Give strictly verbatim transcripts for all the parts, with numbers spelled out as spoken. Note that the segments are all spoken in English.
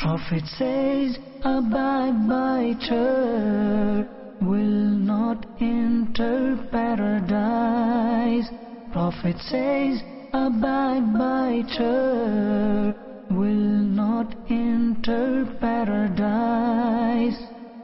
Prophet says, abide by her, will not enter paradise. Prophet says, abide by her, will not enter paradise.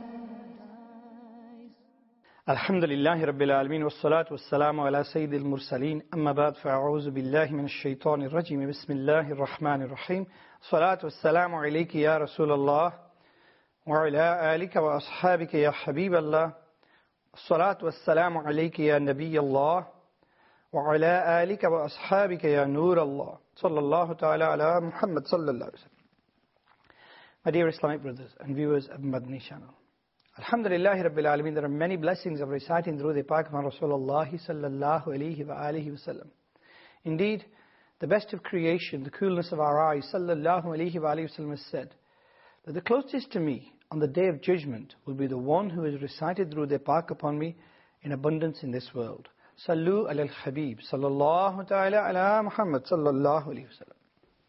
Alhamdulillahi Rabbil Alameen, wassalatu wassalamu ala sayyidil mursaleen, amma ba'd, fa'a'udhu billahi minash shaitanir rajim, bismillahir rahmanir rahim. Salatu wassalamu alayki ya Rasulallah, wa ala alika wa ashabika ya Habiballah. Salatu wassalamu alayki ya Nabiyallah, wa ala alika wa ashabika ya Nurallah. Sallallahu ta'ala ala Muhammad sallallahu alayhi wa sallam. My dear Islamic brothers and viewers of Madani channel, Alhamdulillahi Rabbil Alameen, there are many blessings of reciting through the Pak of Rasulullah sallallahu alayhi wa alihi wa sallam. Indeed, the best of creation, the coolness of our eyes, sallallahu alayhi wa alihi wa sallam, has said that the closest to me on the day of judgment will be the one who has recited through the Pak upon me in abundance in this world. Sallu ala al-Habib, sallallahu ta'ala ala Muhammad, sallallahu alayhi wa sallam.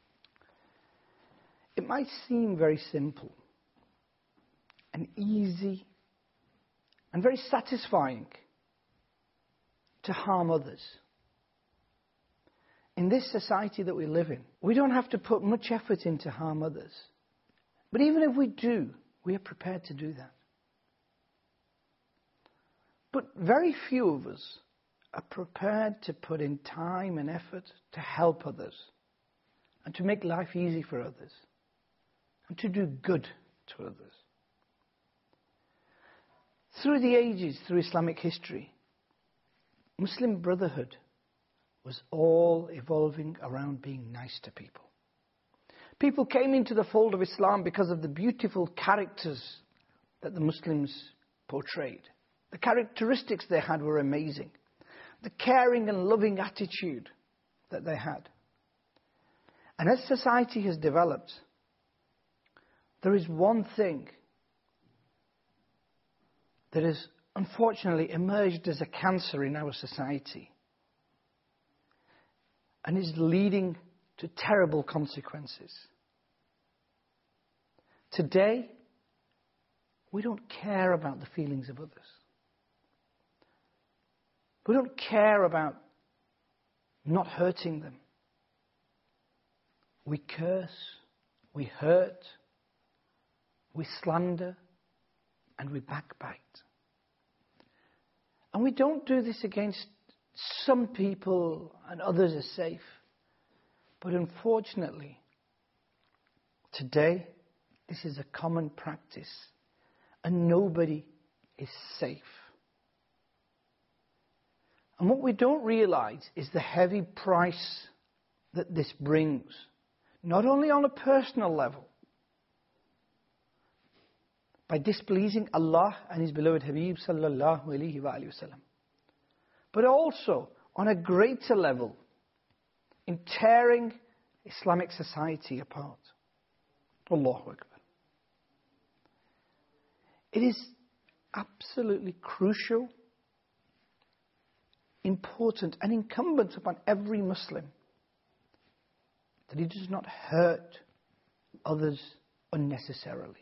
It might seem very simple and easy and very satisfying to harm others. In this society that we live in, we don't have to put much effort in to harm others. But even if we do, we are prepared to do that. But very few of us are prepared to put in time and effort to help others and to make life easy for others and to do good to others. Through the ages, through Islamic history, Muslim brotherhood was all evolving around being nice to people. People came into the fold of Islam because of the beautiful characters that the Muslims portrayed. The characteristics they had were amazing. The caring and loving attitude that they had. And as society has developed, there is one thing that has unfortunately emerged as a cancer in our society and is leading to terrible consequences. Today, we don't care about the feelings of others. We don't care about not hurting them. We curse, we hurt, we slander, and we backbite. And we don't do this against some people and others are safe. But unfortunately, today, this is a common practice and nobody is safe. And what we don't realize is the heavy price that this brings, not only on a personal level, by displeasing Allah and His beloved Habib sallallahu alayhi wa sallam, but also on a greater level in tearing Islamic society apart. Allahu Akbar. It is absolutely crucial, important and incumbent upon every Muslim that he does not hurt others unnecessarily.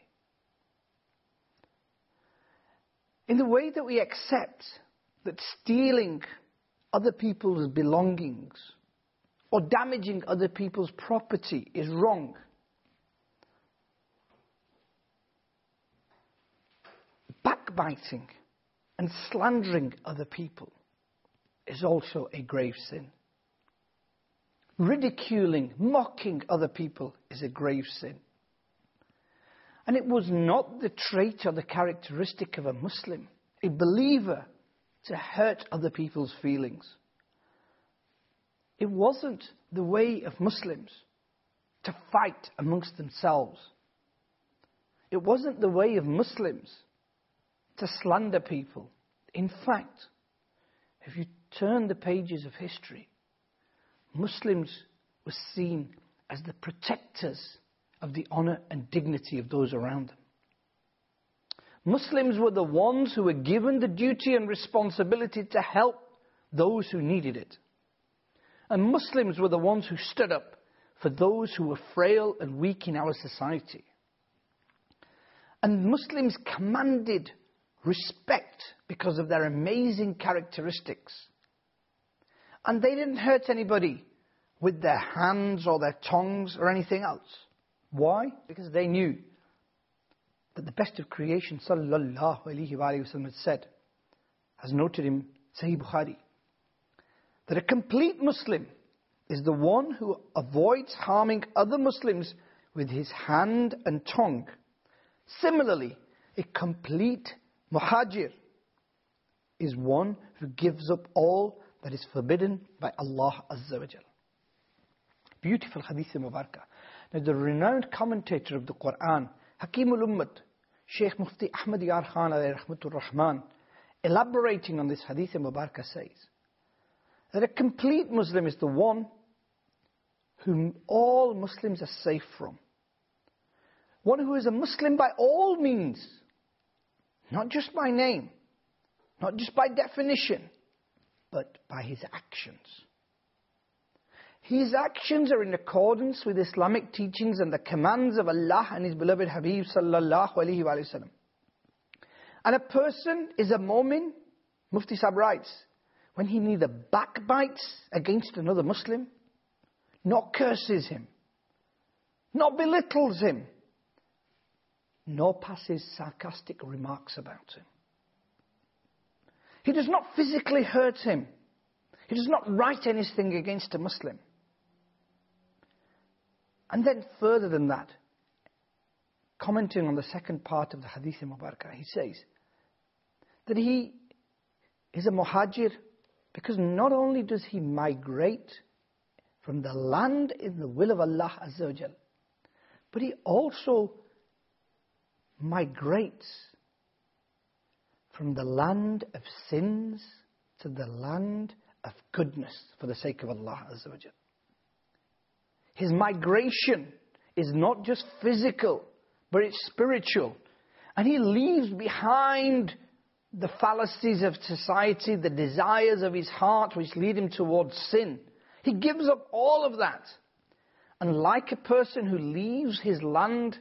In the way that we accept that stealing other people's belongings or damaging other people's property is wrong, backbiting and slandering other people is also a grave sin. Ridiculing, mocking other people is a grave sin. And it was not the trait or the characteristic of a Muslim, a believer, to hurt other people's feelings. It wasn't the way of Muslims to fight amongst themselves. It wasn't the way of Muslims to slander people. In fact, if you turn the pages of history, Muslims were seen as the protectors of the honor and dignity of those around them. Muslims were the ones who were given the duty and responsibility to help those who needed it. And Muslims were the ones who stood up for those who were frail and weak in our society. And Muslims commanded respect because of their amazing characteristics. And they didn't hurt anybody with their hands or their tongues or anything else. Why? Because they knew that the best of creation, sallallahu alayhi wa sallam, had said, has noted in Sahih Bukhari, that a complete Muslim is the one who avoids harming other Muslims with his hand and tongue. Similarly, a complete muhajir is one who gives up all that is forbidden by Allah Azza wa Jal. Beautiful hadith mubarakah. Now the renowned commentator of the Quran, Hakimul Ummat, Shaykh Mufti Ahmad Yar Khan alayhi rahmatur rahman, elaborating on this hadith mubarakah, says that a complete Muslim is the one whom all Muslims are safe from. One who is a Muslim by all means, not just by name, not just by definition, but by his actions. His actions are in accordance with Islamic teachings and the commands of Allah and His beloved Habib sallallahu alaihi wasallam. And a person is a mu'min, Mufti Sahib writes, when he neither backbites against another Muslim, nor curses him, nor belittles him, nor passes sarcastic remarks about him. He does not physically hurt him. He does not write anything against a Muslim. And then further than that, commenting on the second part of the Hadith Mubarakah, he says that he is a muhajir because not only does he migrate from the land in the will of Allah Azza wa Jal, but he also migrates from the land of sins to the land of goodness for the sake of Allah Azza wa Jal. His migration is not just physical, but it's spiritual. And he leaves behind the fallacies of society, the desires of his heart which lead him towards sin. He gives up all of that. And like a person who leaves his land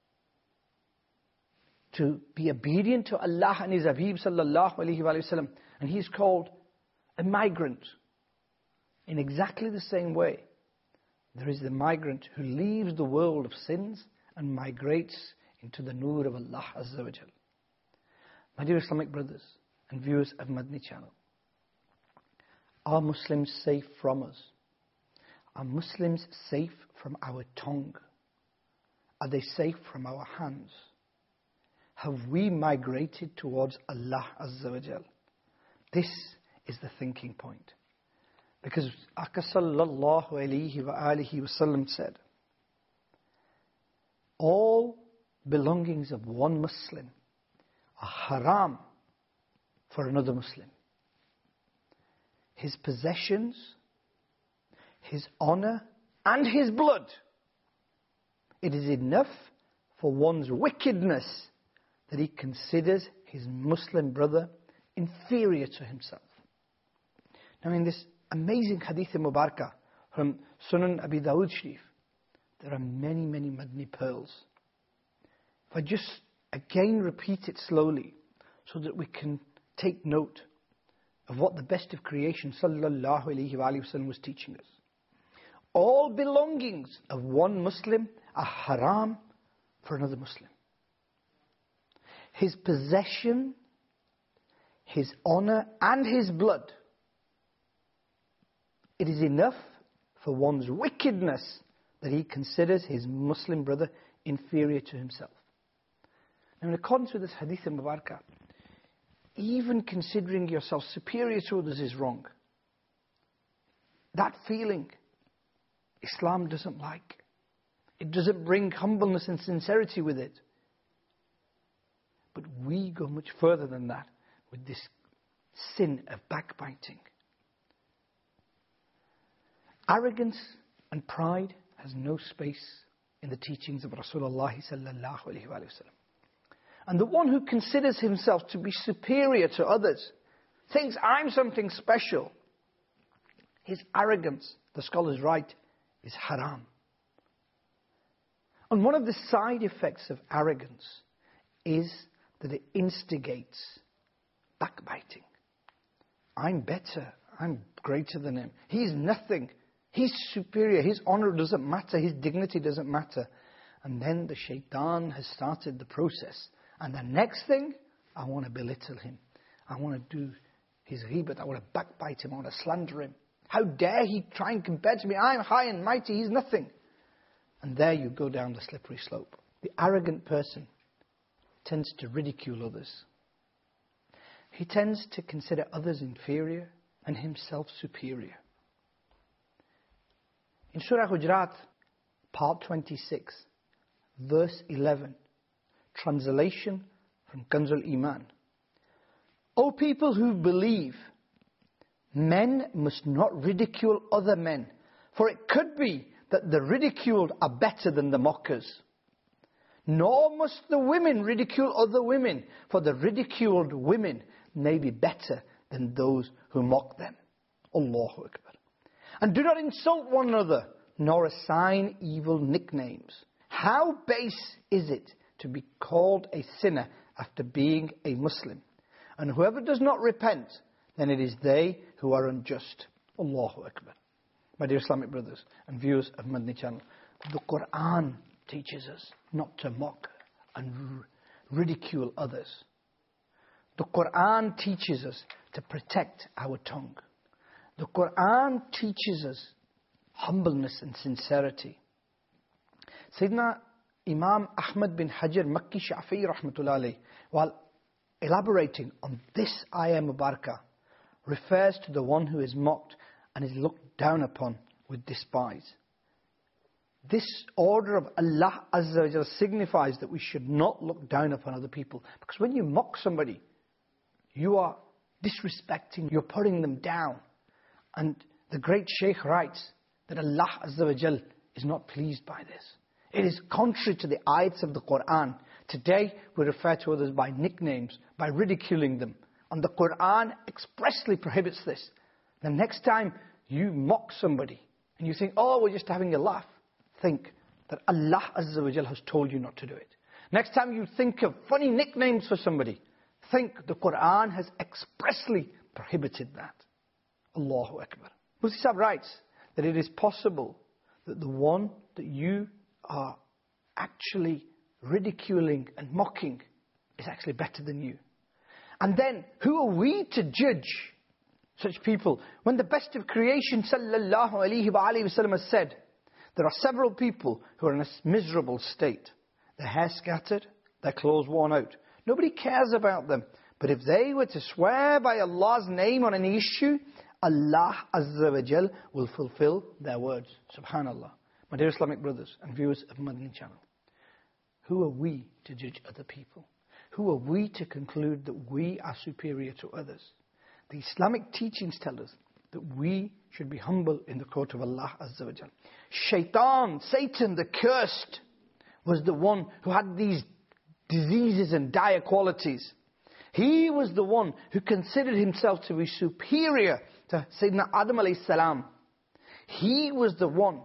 to be obedient to Allah and His Habib sallallahu alaihi wasallam, and he is called a migrant. In exactly the same way, there is the migrant who leaves the world of sins and migrates into the nur of Allah Azza wa Jal. My dear Islamic brothers and viewers of Madni Channel, are Muslims safe from us? Are Muslims safe from our tongue? Are they safe from our hands? Have we migrated towards Allah Azza wa Jal? This is the thinking point. Because Aka sallallahu alayhi wa alihi wa sallam said, all belongings of one Muslim are haram for another Muslim. His possessions, his honor, and his blood. It is enough for one's wickedness that he considers his Muslim brother inferior to himself. Now in this amazing Hadith Mubarakah from Sunan Abi Dawud Sharif, there are many, many Madni pearls. If I just again repeat it slowly so that we can take note of what the best of creation sallallahu alayhi wa sallam was teaching us. All belongings of one Muslim are haram for another Muslim. His possession, his honor, and his blood. It is enough for one's wickedness that he considers his Muslim brother inferior to himself. Now in accordance with this Hadith Mubarakah, even considering yourself superior to others is wrong. That feeling, Islam doesn't like. It doesn't bring humbleness and sincerity with it. But we go much further than that with this sin of backbiting. Arrogance and pride has no space in the teachings of Rasulullah sallallahu alaihi wasallam. And the one who considers himself to be superior to others, thinks I'm something special, his arrogance, the scholars write, is haram. And one of the side effects of arrogance is that it instigates backbiting. I'm better. I'm greater than him. He's nothing. He's superior. His honor doesn't matter. His dignity doesn't matter. And then the shaitan has started the process. And the next thing, I want to belittle him. I want to do his ghibat. I want to backbite him. I want to slander him. How dare he try and compare to me? I'm high and mighty. He's nothing. And there you go down the slippery slope. The arrogant person tends to ridicule others. He tends to consider others inferior and himself superior. In Surah Hujurat, part twenty-six, verse eleven, translation from Kanzul Iman. O people who believe, men must not ridicule other men, for it could be that the ridiculed are better than the mockers. Nor must the women ridicule other women, for the ridiculed women may be better than those who mock them. Allahu Akbar. And do not insult one another, nor assign evil nicknames. How base is it to be called a sinner after being a Muslim? And whoever does not repent, then it is they who are unjust. Allahu Akbar. My dear Islamic brothers and viewers of Madani Channel, the Quran teaches us not to mock and ridicule others. The Quran teaches us to protect our tongue. The Quran teaches us humbleness and sincerity. Sayyidina Imam Ahmad bin Hajar Makki Shafi'i rahmatullah alayhi, while elaborating on this ayah mubarakah, refers to the one who is mocked and is looked down upon with despise. This order of Allah Azza wa Jalla signifies that we should not look down upon other people. Because when you mock somebody, you are disrespecting, you're putting them down. And the great Shaykh writes that Allah Azza wa Jalla is not pleased by this. It is contrary to the ayats of the Quran. Today we refer to others by nicknames, by ridiculing them. And the Quran expressly prohibits this. The next time you mock somebody and you think, oh, we're just having a laugh, think that Allah Azza wa Jalla has told you not to do it. Next time you think of funny nicknames for somebody, think the Quran has expressly prohibited that. Allahu Akbar. Mufti Sahib writes that it is possible that the one that you are actually ridiculing and mocking is actually better than you. And then, who are we to judge such people? When the best of creation sallallahu alayhi wa alayhi wa sallam has said, there are several people who are in a miserable state. Their hair scattered, their clothes worn out. Nobody cares about them. But if they were to swear by Allah's name on any issue, Allah Azza wa Jal will fulfill their words. Subhanallah. My dear Islamic brothers and viewers of Madani Channel, who are we to judge other people? Who are we to conclude that we are superior to others? The Islamic teachings tell us that we should be humble in the court of Allah Azza wa Jal. Shaitan, Satan the cursed, was the one who had these diseases and dire qualities. He was the one who considered himself to be superior to Sayyidina Adam alayhi salam. He was the one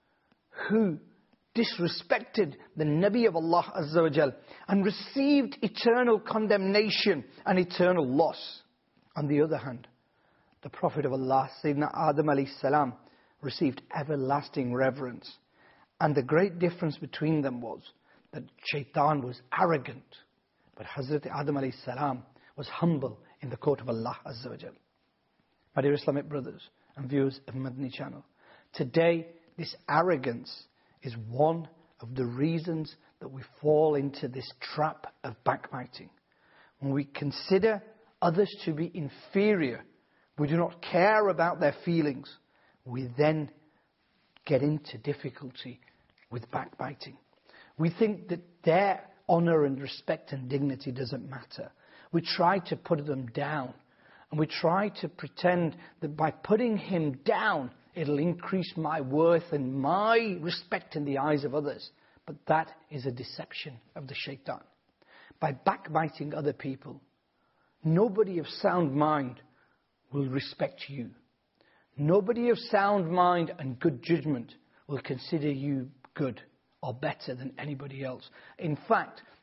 who disrespected the Nabi of Allah Azza wa Jal and received eternal condemnation and eternal loss. On the other hand, the Prophet of Allah, Sayyidina Adam alayhi salam, received everlasting reverence. And the great difference between them was that Shaitan was arrogant, but Hazrat Adam alayhi salam was humble in the court of Allah Azza wa Jal. My dear Islamic brothers and viewers of Madani Channel, today this arrogance is one of the reasons that we fall into this trap of backbiting. When we consider others to be inferior, we do not care about their feelings, we then get into difficulty with backbiting. We think that their honor and respect and dignity doesn't matter. We try to put them down. And we try to pretend that by putting him down, it'll increase my worth and my respect in the eyes of others. But that is a deception of the shaitan. By backbiting other people, nobody of sound mind will respect you. Nobody of sound mind and good judgment will consider you good or better than anybody else. In fact,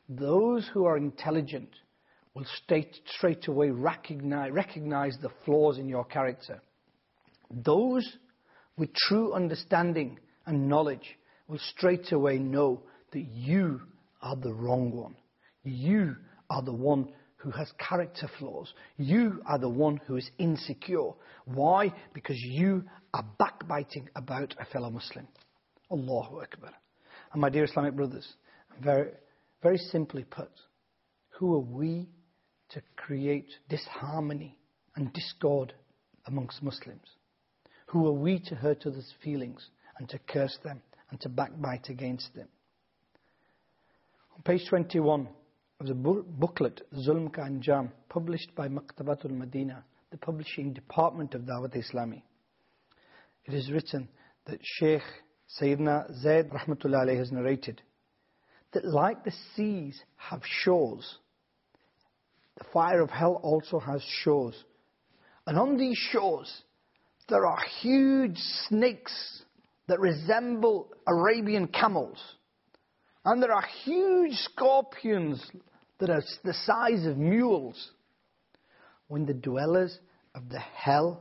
those who are intelligent will straight, straight away recognize, recognize the flaws in your character. Those with true understanding and knowledge will straight away know that you are the wrong one. You are the one who has character flaws. You are the one who is insecure. Why? Because you are backbiting about a fellow Muslim. Allahu Akbar. And my dear Islamic brothers, very, very simply put, who are we to create disharmony and discord amongst Muslims? Who are we to hurt others' feelings and to curse them and to backbite against them? On page twenty-one of the booklet, Zulm Ka Anjam, published by Maktabatul Madina, the publishing department of Dawat Islami, it is written that Sheikh Sayyidina Zaid Rahmatullah Alayhi has narrated that like the seas have shores, the fire of hell also has shores. And on these shores, there are huge snakes that resemble Arabian camels. And there are huge scorpions that are the size of mules. When the dwellers of the hell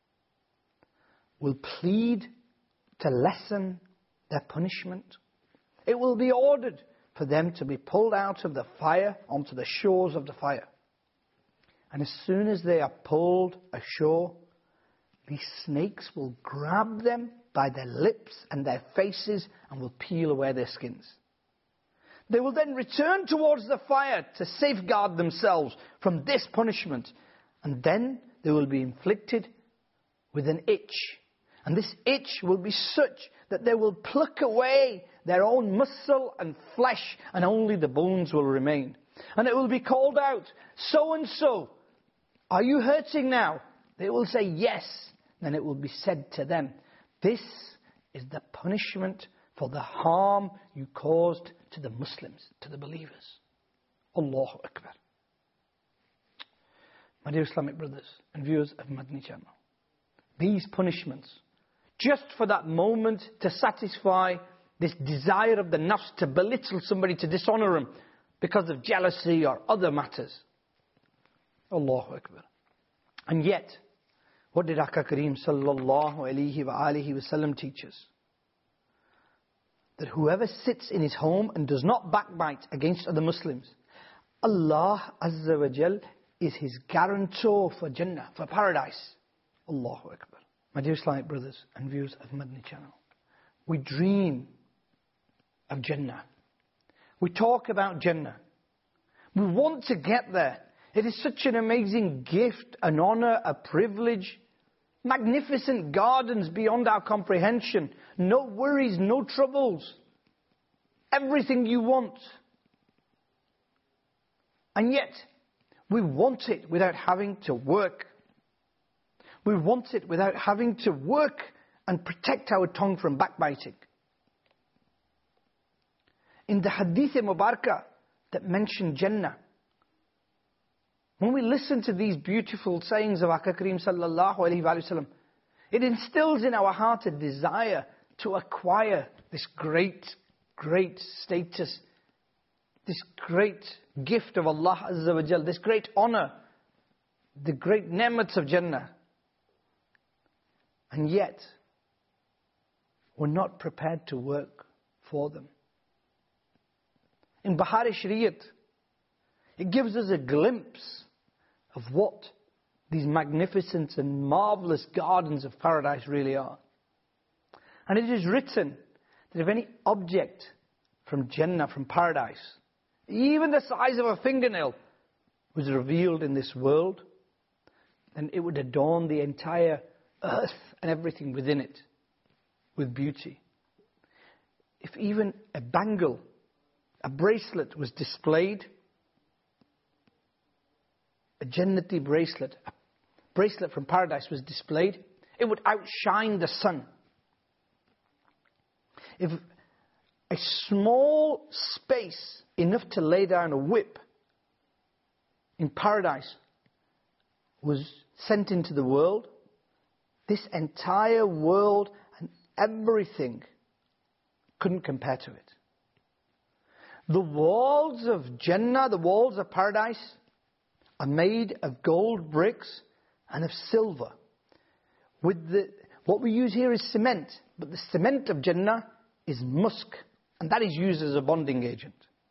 will plead to lessen their punishment, it will be ordered for them to be pulled out of the fire onto the shores of the fire. And as soon as they are pulled ashore, these snakes will grab them by their lips and their faces and will peel away their skins. They will then return towards the fire to safeguard themselves from this punishment. And then they will be inflicted with an itch. And this itch will be such that they will pluck away their own muscle and flesh, and only the bones will remain. And it will be called out, so and so, are you hurting now? They will say yes. Then it will be said to them, this is the punishment for the harm you caused to the Muslims, to the believers. Allahu Akbar. My dear Islamic brothers and viewers of Madani Channel, these punishments, just for that moment to satisfy this desire of the nafs to belittle somebody, to dishonor him because of jealousy or other matters. Allahu Akbar. And yet, what did Aka Kareem sallallahu alayhi wa alihi wa sallam teach us? That whoever sits in his home and does not backbite against other Muslims, Allah Azza wa Jal is his guarantor for Jannah, for paradise. Allahu Akbar. My dear Islamic brothers and viewers of Madani Channel, we dream of Jannah. We talk about Jannah. We want to get there. It is such an amazing gift, an honor, a privilege. Magnificent gardens beyond our comprehension. No worries, no troubles. Everything you want. And yet, we want it without having to work. We want it without having to work and protect our tongue from backbiting. In the Hadith Mubarakah that mentioned Jannah, when we listen to these beautiful sayings of Aka Kareem sallallahu alayhi wa sallam, it instills in our heart a desire to acquire this great, great status, this great gift of Allah Azza wa Jal, this great honor, the great ni'mats of Jannah. And yet, we're not prepared to work for them. In Bahar Shariat, it gives us a glimpse of what these magnificent and marvelous gardens of paradise really are. And it is written that if any object from Jannah, from paradise, even the size of a fingernail, was revealed in this world, then it would adorn the entire earth and everything within it with beauty. If even a bangle, a bracelet was displayed, a Jannati bracelet, a bracelet from paradise was displayed, it would outshine the sun. If a small space enough to lay down a whip in paradise was sent into the world, this entire world and everything couldn't compare to it. The walls of Jannah, the walls of paradise, are made of gold bricks and of silver. With the, what we use here is cement, but the cement of Jannah is musk, and that is used as a bonding agent.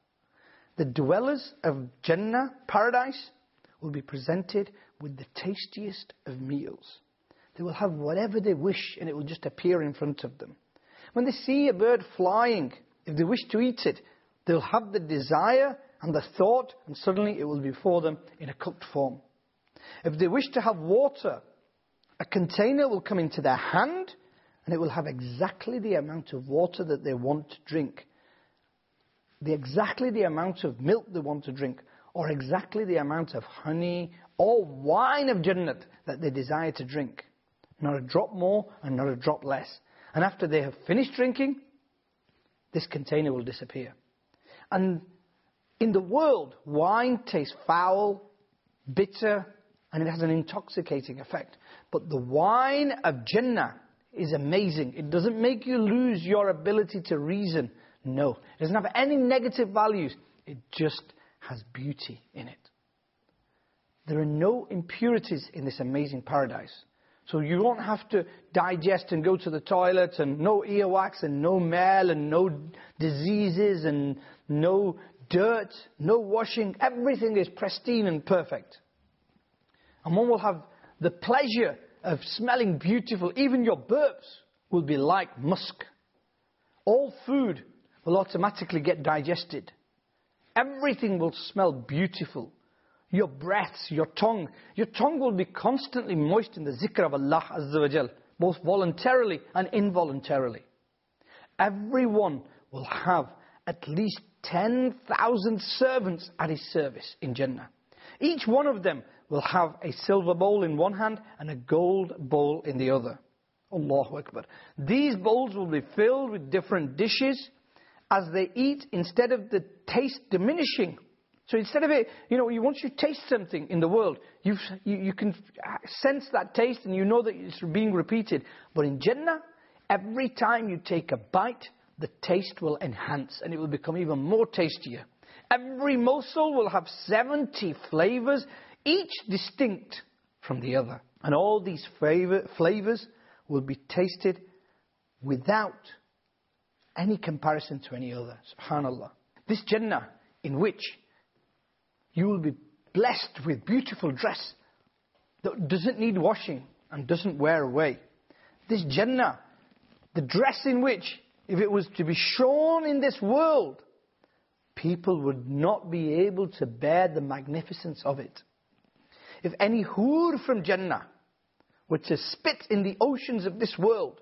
The dwellers of Jannah, paradise, will be presented with the tastiest of meals. They will have whatever they wish, and it will just appear in front of them. When they see a bird flying, if they wish to eat it, they'll have the desire and the thought, and suddenly it will be before them in a cooked form. If they wish to have water, a container will come into their hand, and it will have exactly the amount of water that they want to drink. The exactly the amount of milk they want to drink, or exactly the amount of honey or wine of Jannat that they desire to drink. Not a drop more and not a drop less. And after they have finished drinking, this container will disappear. And in the world, wine tastes foul, bitter, and it has an intoxicating effect. But the wine of Jannah is amazing. It doesn't make you lose your ability to reason. No, it doesn't have any negative values. It just has beauty in it. There are no impurities in this amazing paradise. So you won't have to digest and go to the toilet, and no earwax and no male and no diseases and no dirt, no washing. Everything is pristine and perfect. And one will have the pleasure of smelling beautiful. Even your burps will be like musk. All food will automatically get digested. Everything will smell beautiful. Your breaths, your tongue. Your tongue will be constantly moist in the zikr of Allah Azza wa Jal, both voluntarily and involuntarily. Everyone will have at least ten thousand servants at his service in Jannah. Each one of them will have a silver bowl in one hand and a gold bowl in the other. Allahu Akbar. These bowls will be filled with different dishes. As they eat, instead of the taste diminishing. So instead of it, you know, once you taste something in the world, you you can sense that taste and you know that it's being repeated. But in Jannah, every time you take a bite, the taste will enhance and it will become even more tastier. Every morsel will have seventy flavors, each distinct from the other. And all these flavor, flavors will be tasted without any comparison to any other. Subhanallah. This Jannah in which you will be blessed with beautiful dress that doesn't need washing and doesn't wear away. This Jannah, the dress in which, if it was to be shown in this world, people would not be able to bear the magnificence of it. If any hoor from Jannah were to spit in the oceans of this world,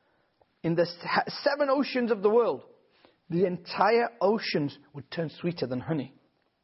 in the seven oceans of the world, the entire oceans would turn sweeter than honey.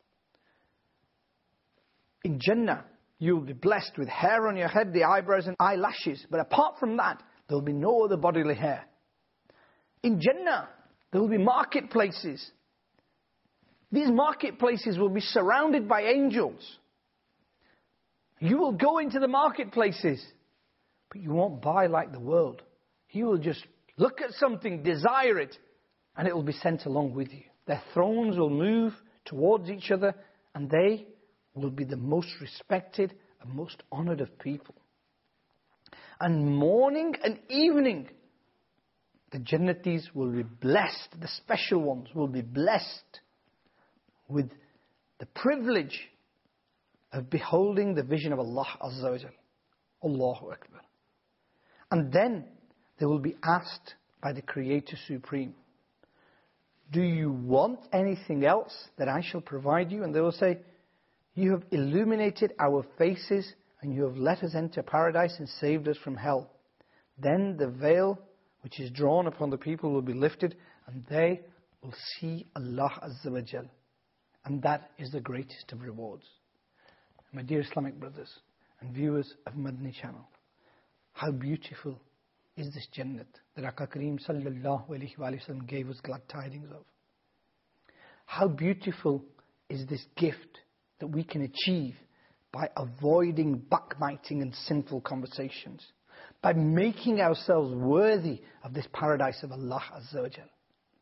In Jannah, you will be blessed with hair on your head, the eyebrows and eyelashes. But apart from that, there will be no other bodily hair. In Jannah, there will be marketplaces. These marketplaces will be surrounded by angels. You will go into the marketplaces, but you won't buy like the world. You will just look at something, desire it, and it will be sent along with you. Their thrones will move towards each other, and they will be the most respected and most honored of people. And morning and evening, the Jannatis will be blessed, the special ones will be blessed with the privilege of beholding the vision of Allah Azza wa Jal. Allahu Akbar. And then they will be asked by the Creator Supreme, do you want anything else that I shall provide you? And they will say, you have illuminated our faces and you have let us enter paradise and saved us from hell. Then the veil which is drawn upon the people will be lifted and they will see Allah Azza wa Jal. And that is the greatest of rewards. My dear Islamic brothers and viewers of Madani channel, how beautiful is this Jannat that Aka Kareem sallallahu alayhi wa sallam gave us glad tidings of. How beautiful is this gift that we can achieve by avoiding backbiting and sinful conversations, by making ourselves worthy of this paradise of Allah Azza wa Jal.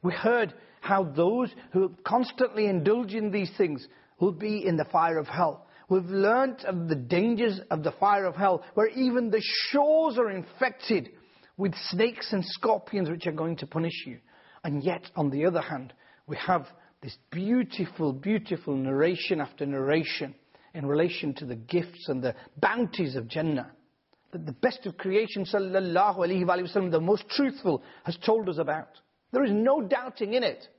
We heard how those who constantly indulge in these things will be in the fire of hell. We've learnt of the dangers of the fire of hell, where even the shores are infected with snakes and scorpions which are going to punish you. And yet, on the other hand, we have this beautiful, beautiful narration after narration in relation to the gifts and the bounties of Jannah. That the best of creation, sallallahu alaihi wasallam, the most truthful, has told us about. There is no doubting in it.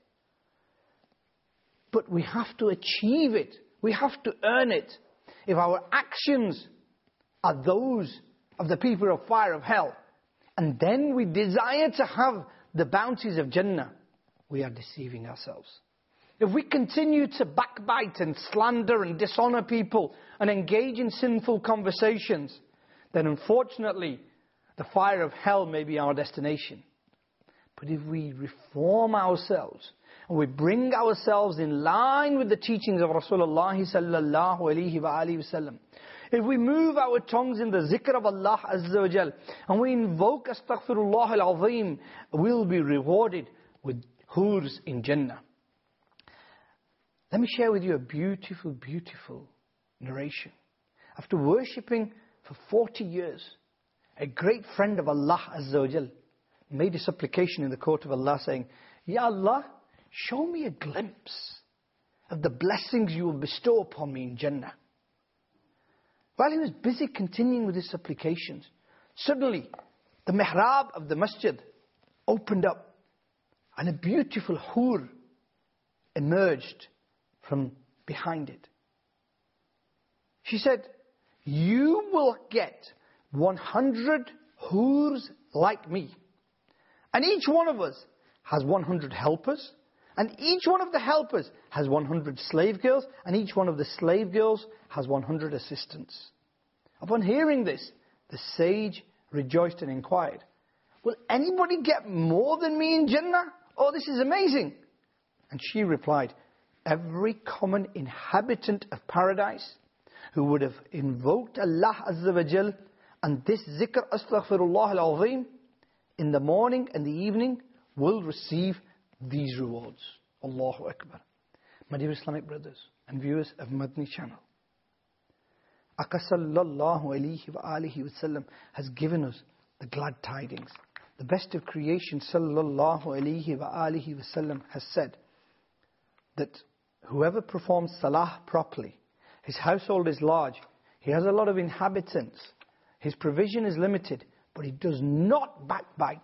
But we have to achieve it. We have to earn it. If our actions are those of the people of fire of hell, and then we desire to have the bounties of Jannah, we are deceiving ourselves. If we continue to backbite and slander and dishonor people and engage in sinful conversations, then unfortunately the fire of hell may be our destination. But if we reform ourselves and we bring ourselves in line with the teachings of Rasulullah sallallahu alaihi wasallam, if we move our tongues in the zikr of Allah Azza wa Jal, and we invoke Astaghfirullah al-Azim, we'll be rewarded with hurs in Jannah. Let me share with you a beautiful, beautiful narration. After worshipping for forty years, a great friend of Allah Azza wa Jal made a supplication in the court of Allah saying, Ya Allah, show me a glimpse of the blessings you will bestow upon me in Jannah. While he was busy continuing with his supplications, suddenly the mihrab of the masjid opened up and a beautiful hur emerged from behind it. She said, you will get one hundred hurs like me. And each one of us has one hundred helpers. And each one of the helpers has one hundred slave girls. And each one of the slave girls has one hundred assistants. Upon hearing this, the sage rejoiced and inquired, will anybody get more than me in Jannah? Oh, this is amazing. And she replied, every common inhabitant of paradise who would have invoked Allah Azza wa Jal and this zikr Astaghfirullah al-Azim in the morning and the evening will receive these rewards. Allahu Akbar. My dear Islamic brothers and viewers of Madni channel, Aka sallallahu alayhi wa alihi wa sallam has given us the glad tidings. The best of creation sallallahu alayhi wa alihi wa sallam has said that whoever performs salah properly, his household is large, he has a lot of inhabitants, his provision is limited, but he does not backbite,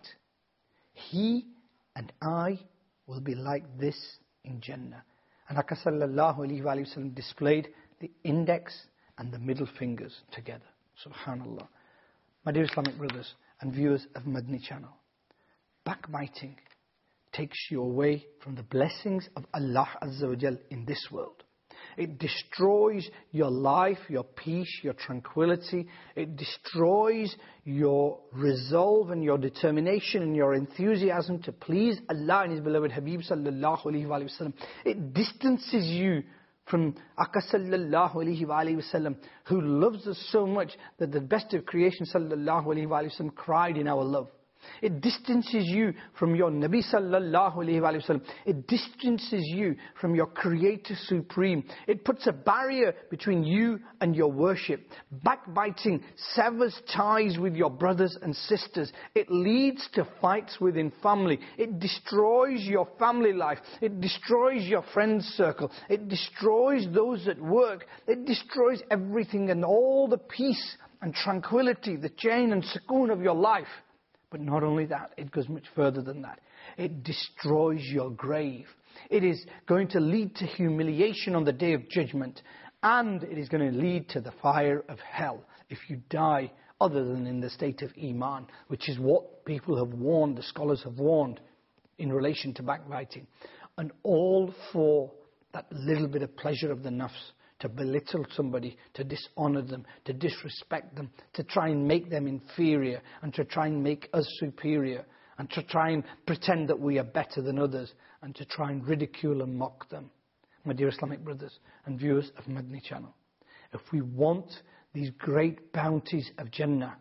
he and I will be like this in Jannah. And Aka sallallahu alayhi wa sallam displayed the index and the middle fingers together. Subhanallah. My dear Islamic brothers and viewers of Madni channel, backbiting takes you away from the blessings of Allah Azza wa Jal in this world. It destroys your life, your peace, your tranquility. It destroys your resolve and your determination and your enthusiasm to please Allah and His beloved Habib sallallahu alaihi wasallam. It distances you from Aka sallallahu alaihi wasallam, who loves us so much that the best of creation sallallahu alaihi wasallam cried in our love. It distances you from your Nabi sallallahu alaihi wasallam. It distances you from your Creator Supreme. It puts a barrier between you and your worship. Backbiting severs ties with your brothers and sisters. It leads to fights within family. It destroys your family life. It destroys your friends circle. It destroys those at work. It destroys everything and all the peace and tranquility, the chain and sukoon of your life. But not only that, it goes much further than that. It destroys your grave. It is going to lead to humiliation on the day of judgment. And it is going to lead to the fire of hell if you die other than in the state of Iman, which is what people have warned, the scholars have warned in relation to backbiting. And all for that little bit of pleasure of the nafs, to belittle somebody, to dishonor them, to disrespect them, to try and make them inferior, and to try and make us superior, and to try and pretend that we are better than others, and to try and ridicule and mock them. My dear Islamic brothers and viewers of Madni channel, if we want these great bounties of Jannah,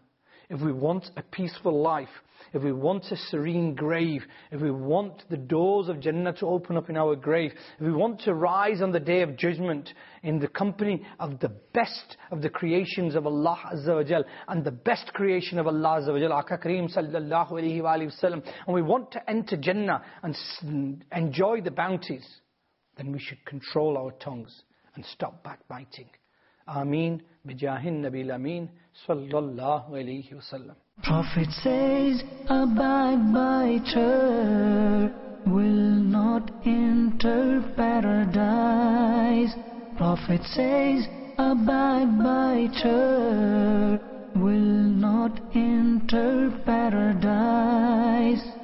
if we want a peaceful life, if we want a serene grave, if we want the doors of Jannah to open up in our grave, if we want to rise on the Day of Judgment in the company of the best of the creations of Allah Azza wa Jal, and the best creation of Allah Azza wa Jal, Aka Kareem sallallahu alayhi wa sallam, and we want to enter Jannah and enjoy the bounties, then we should control our tongues and stop backbiting. Ameen. Bijahin Nabil Ameen sallallahu alayhi wa sallam. Prophet says a backbiter will not enter paradise. Prophet says a backbiter will not enter paradise.